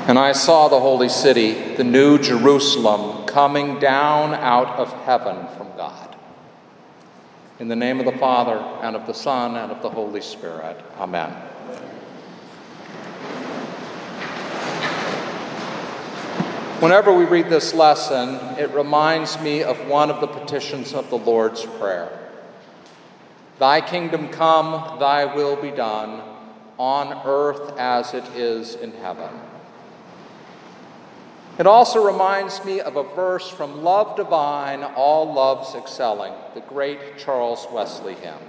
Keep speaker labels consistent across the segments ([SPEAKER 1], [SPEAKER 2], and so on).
[SPEAKER 1] And I saw the holy city, the new Jerusalem, coming down out of heaven from God. In the name of the Father, and of the Son, and of the Holy Spirit. Amen. Whenever we read this lesson, it reminds me of one of the petitions of the Lord's Prayer. Thy kingdom come, thy will be done, on earth as it is in heaven. It also reminds me of a verse from Love Divine, All Loves Excelling, the great Charles Wesley hymn.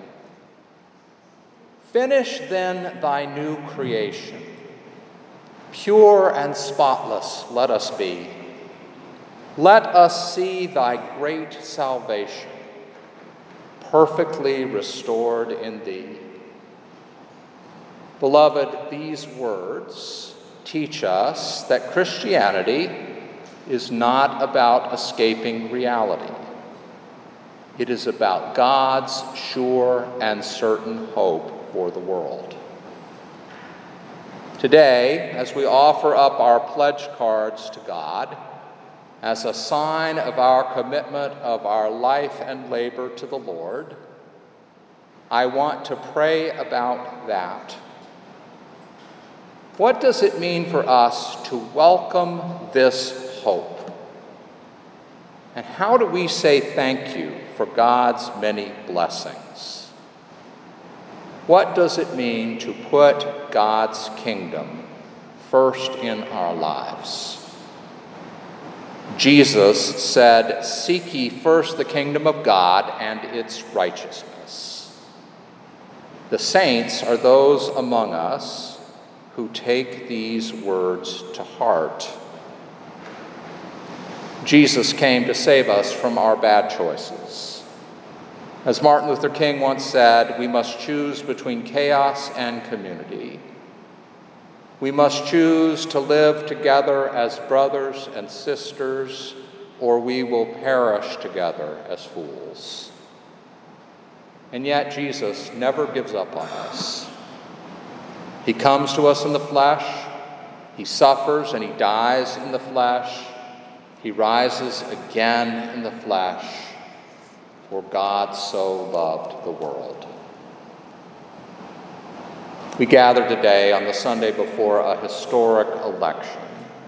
[SPEAKER 1] Finish then thy new creation. Pure and spotless let us be. Let us see thy great salvation, perfectly restored in thee. Beloved, these words teach us that Christianity is not about escaping reality. It is about God's sure and certain hope for the world. Today, as we offer up our pledge cards to God, as a sign of our commitment of our life and labor to the Lord, I want to pray about that. What does it mean for us to welcome this hope? And how do we say thank you for God's many blessings? What does it mean to put God's kingdom first in our lives? Jesus said, "Seek ye first the kingdom of God and its righteousness." The saints are those among us who take these words to heart. Jesus came to save us from our bad choices. As Martin Luther King once said, we must choose between chaos and community. We must choose to live together as brothers and sisters, or we will perish together as fools. And yet Jesus never gives up on us. He comes to us in the flesh, he suffers and he dies in the flesh, he rises again in the flesh, for God so loved the world. We gather today on the Sunday before a historic election.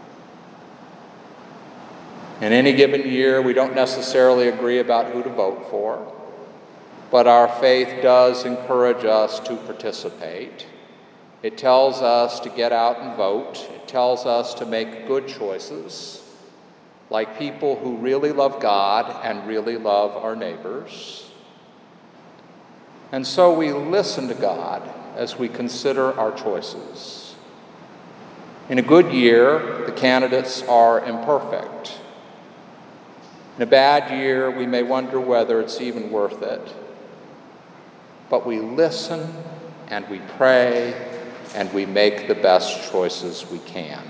[SPEAKER 1] In any given year, we don't necessarily agree about who to vote for, but our faith does encourage us to participate. It tells us to get out and vote. It tells us to make good choices, like people who really love God and really love our neighbors. And so we listen to God as we consider our choices. In a good year, the candidates are imperfect. In a bad year, we may wonder whether it's even worth it. But we listen and we pray and we make the best choices we can.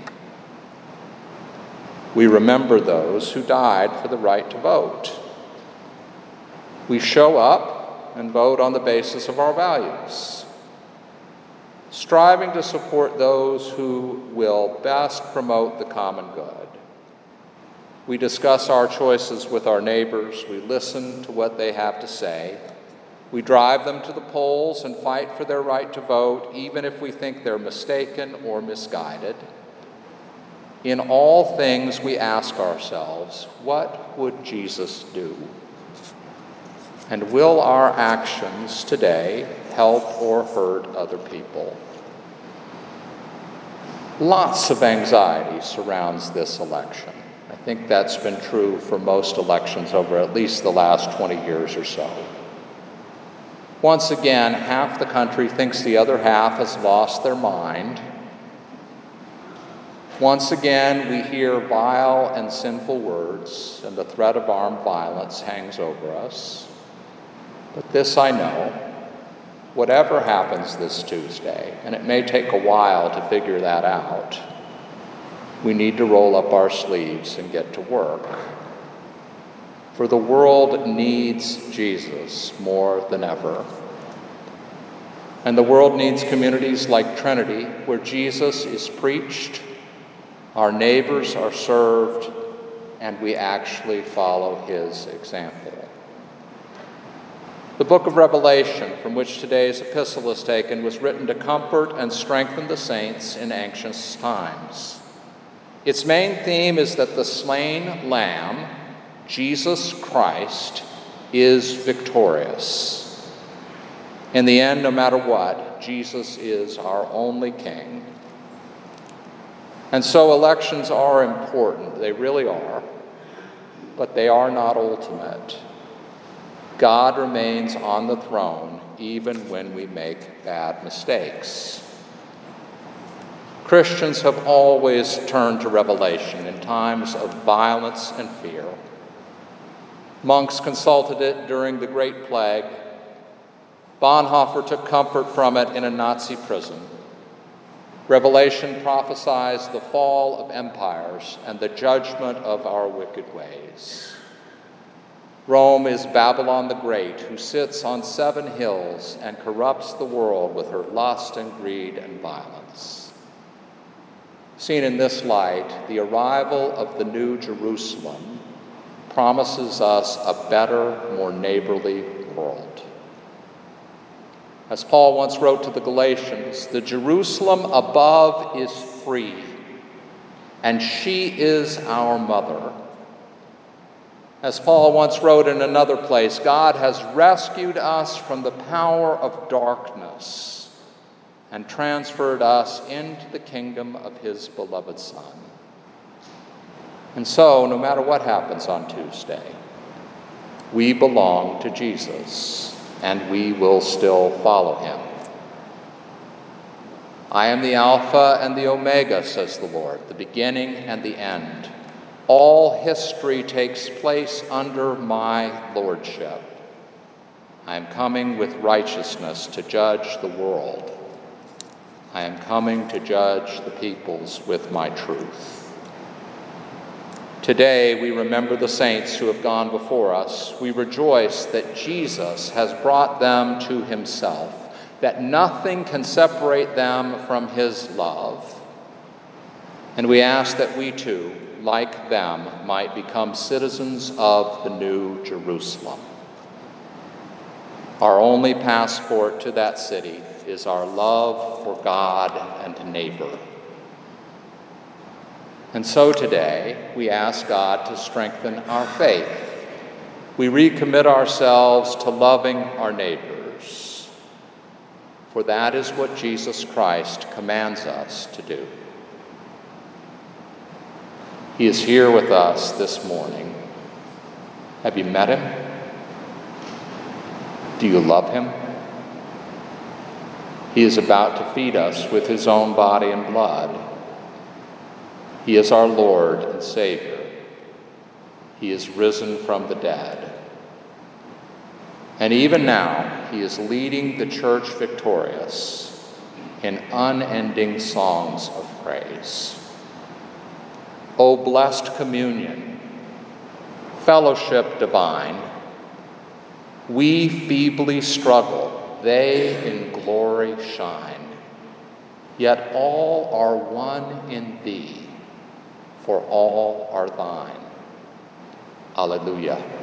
[SPEAKER 1] We remember those who died for the right to vote. We show up and vote on the basis of our values, striving to support those who will best promote the common good. We discuss our choices with our neighbors. We listen to what they have to say. We drive them to the polls and fight for their right to vote, even if we think they're mistaken or misguided. In all things, we ask ourselves, what would Jesus do? And will our actions today help or hurt other people? Lots of anxiety surrounds this election. I think that's been true for most elections over at least the last 20 years or so. Once again, half the country thinks the other half has lost their mind. Once again, we hear vile and sinful words, and the threat of armed violence hangs over us. But this I know, whatever happens this Tuesday, and it may take a while to figure that out, we need to roll up our sleeves and get to work. For the world needs Jesus more than ever. And the world needs communities like Trinity, where Jesus is preached, Our neighbors are served, and we actually follow his example. The book of Revelation, from which today's epistle is taken, was written to comfort and strengthen the saints in anxious times. Its main theme is that the slain Lamb, Jesus Christ, is victorious. In the end, no matter what, Jesus is our only King. And so elections are important, they really are, but they are not ultimate. God remains on the throne even when we make bad mistakes. Christians have always turned to Revelation in times of violence and fear. Monks consulted it during the Great Plague. Bonhoeffer took comfort from it in a Nazi prison. Revelation prophesies the fall of empires and the judgment of our wicked ways. Rome is Babylon the Great, who sits on 7 hills and corrupts the world with her lust and greed and violence. Seen in this light, the arrival of the New Jerusalem promises us a better, more neighborly world. As Paul once wrote to the Galatians, the Jerusalem above is free, and she is our mother. As Paul once wrote in another place, God has rescued us from the power of darkness and transferred us into the kingdom of his beloved Son. And so, no matter what happens on Tuesday, we belong to Jesus, and we will still follow him. I am the Alpha and the Omega, says the Lord, the beginning and the end. All history takes place under my lordship. I am coming with righteousness to judge the world. I am coming to judge the peoples with my truth. Today, we remember the saints who have gone before us. We rejoice that Jesus has brought them to himself, that nothing can separate them from his love. And we ask that we too, like them, might become citizens of the New Jerusalem. Our only passport to that city is our love for God and neighbor. And so today, we ask God to strengthen our faith. We recommit ourselves to loving our neighbors, for that is what Jesus Christ commands us to do. He is here with us this morning. Have you met him? Do you love him? He is about to feed us with his own body and blood. He is our Lord and Savior. He is risen from the dead. And even now, he is leading the church victorious in unending songs of praise. O blessed communion, fellowship divine, we feebly struggle, they in glory shine. Yet all are one in thee, for all are thine. Alleluia.